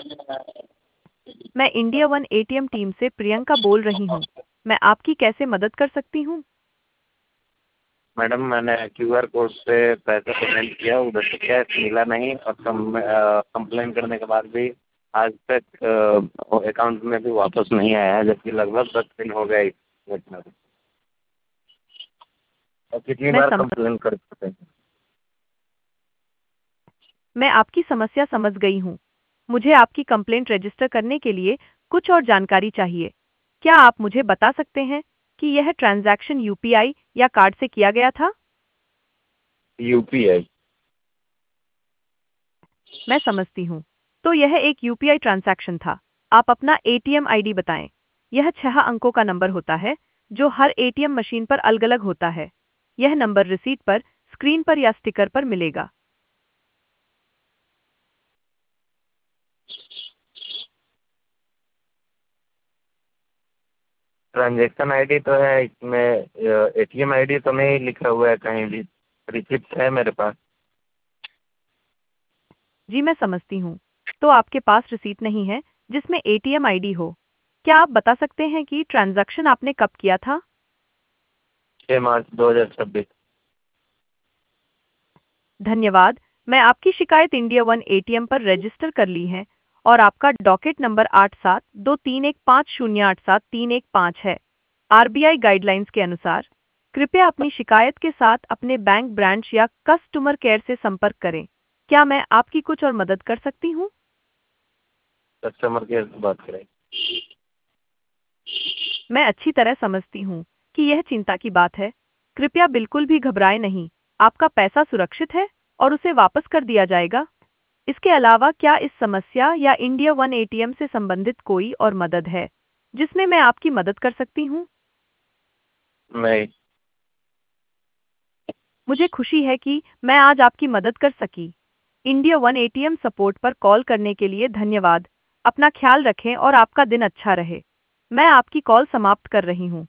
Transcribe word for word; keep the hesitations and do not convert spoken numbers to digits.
मैं India one ATM team से प्रियंका बोल रही हूँ। मैं आपकी कैसे मदद कर सकती हूँ? मैडम, मैंने क्यूआर कोड से पैसा पेमेंट किया, उधर से कैश मिला नहीं और कंप्लेन करने के बाद भी आज तक अकाउंट में भी वापस नहीं आया है, जबकि लगभग दस दिन हो गए इस घटना को। और कितनी मैं बार सम कंप्लेन कर सकते हैं? मैं आपकी समस्या समझ गई हूँ। मुझे आपकी कंप्लेंट रजिस्टर करने के लिए कुछ और जानकारी चाहिए। क्या आप मुझे बता सकते हैं कि यह ट्रांजैक्शन यूपीआई या कार्ड से किया गया था? यूपीआई। मैं समझती हूँ। तो यह एक यूपीआई ट्रांजैक्शन था। आप अपना एटीएम आईडी बताएं। यह छह अंकों का नंबर होता है जो हर एटीएम मशीन पर अलग-अलग होता है। यह नंबर रिसीट पर, स्क्रीन पर या स्टिकर पर मिलेगा। ट्रांजैक्शन आईडी तो है इसमें, एटीएम आईडी तो नहीं लिखा हुआ है कहीं भी। रिसिप्ट है मेरे पास। जी मैं समझती हूँ। तो आपके पास रिसीट नहीं है जिसमें एटीएम आईडी हो। क्या आप बता सकते हैं कि ट्रांजैक्शन आपने कब किया था? छह मार्च दो हजार छब्बीस। धन्यवाद। मैं आपकी शिकायत इंडिया वन एटीएम पर रजिस्टर कर ली है और आपका डॉकेट नंबर आठ सात दो तीन एक पाँच शून्य आठ सात तीन एक पाँच है। आरबीआई गाइडलाइंस के अनुसार कृपया अपनी शिकायत के साथ अपने बैंक ब्रांच या कस्टमर केयर से संपर्क करें। क्या मैं आपकी कुछ और मदद कर सकती हूँ? कस्टमर केयर से बात करें। मैं अच्छी तरह समझती हूँ कि यह चिंता की बात है। कृपया बिल्कुल भी घबराएं नहीं। आपका पैसा सुरक्षित है और उसे वापस कर दिया जाएगा। इसके अलावा क्या इस समस्या या इंडिया वन एटीएम से संबंधित कोई और मदद है जिसमें मैं आपकी मदद कर सकती हूँ? नहीं। मुझे खुशी है कि मैं आज आपकी मदद कर सकी। इंडिया वन एटीएम सपोर्ट पर कॉल करने के लिए धन्यवाद। अपना ख्याल रखें और आपका दिन अच्छा रहे। मैं आपकी कॉल समाप्त कर रही हूँ।